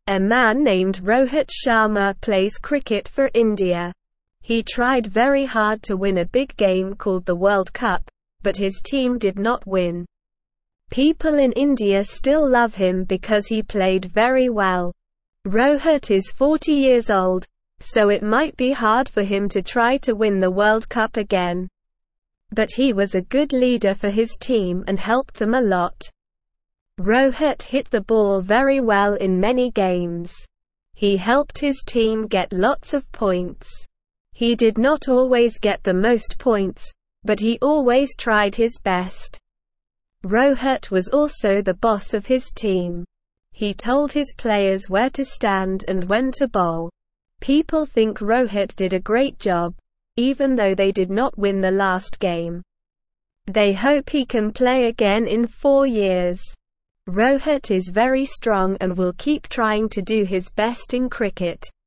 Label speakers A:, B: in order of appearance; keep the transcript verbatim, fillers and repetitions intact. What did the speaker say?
A: A man named Rohit Sharma plays cricket for India. He tried very hard to win a big game called the World Cup, but his team did not win. People in India still love him because he played very well. Rohit is forty years old, so it might be hard for him to try to win the World Cup again. But he was a good leader for his team and helped them a lot. Rohit hit the ball very well in many games. He helped his team get lots of points. He did not always get the most points, but he always tried his best. Rohit was also the boss of his team. He told his players where to stand and when to bowl. People think Rohit did a great job, even though they did not win the last game. They hope he can play again in four years. Rohit is very strong and will keep trying to do his best in cricket.